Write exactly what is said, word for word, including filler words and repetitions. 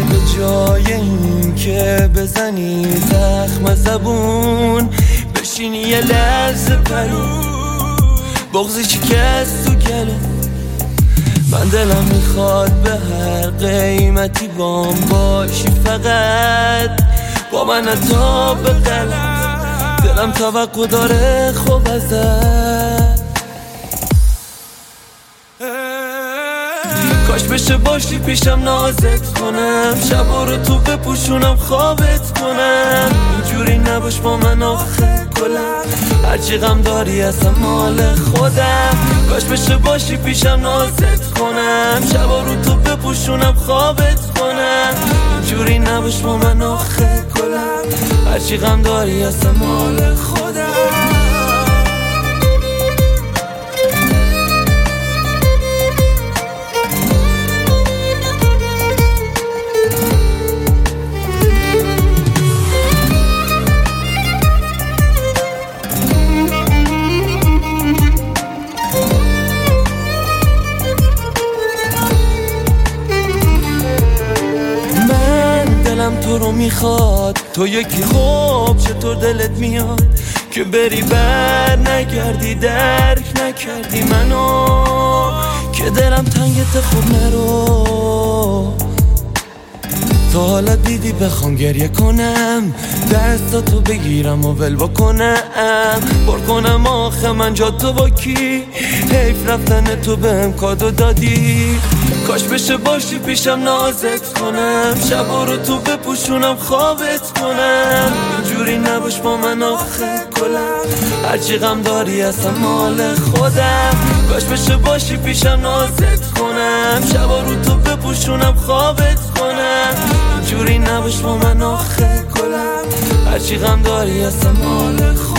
به جای این که بزنی زخم زبون بشینی یه لحظه پرو بغضی شکست تو گلو من دلم میخواد به هر قیمتی بام باشی فقط با من تا به قلب دلم توقع داره خوب ازت کاش بشه باشی پیشم نازت کنم شبا رو تو بپوشونم خوابت کنم اینجوری نباش با من آخه کلم هرچی غم داری اصلا مال خودم کاش بشه باشی پیشم نازت کنم شبا رو تو بپوشونم خوابت کنم اینجوری نباش با من آخه کلم هرچی غم داری اصلا مال خودم تو رو میخواد تو یکی خوب چطور دلت میاد که بری بر نگردی درک نکردی منو که دلم تنگت خوب نرو تا حالا دیدی بخوام گریه کنم دستاتو بگیرم و ول بکنم پر کنم آخه من جا تو با کی حیف رفتن تو بهم کادو دادی کاش بشه باشی پیشم نازت کنم شبا رو تو بپوشونم خوابت کنم اینجوری نباش با من آخه کلم هرچی غم داری اصلا مال خودم کاش بشه باشی پیشم نازت کنم شبا رو تو بپوشونم خوابت کنم اینجوری نباش با من آخه کلم هرچی غم داری اصلا مال خودم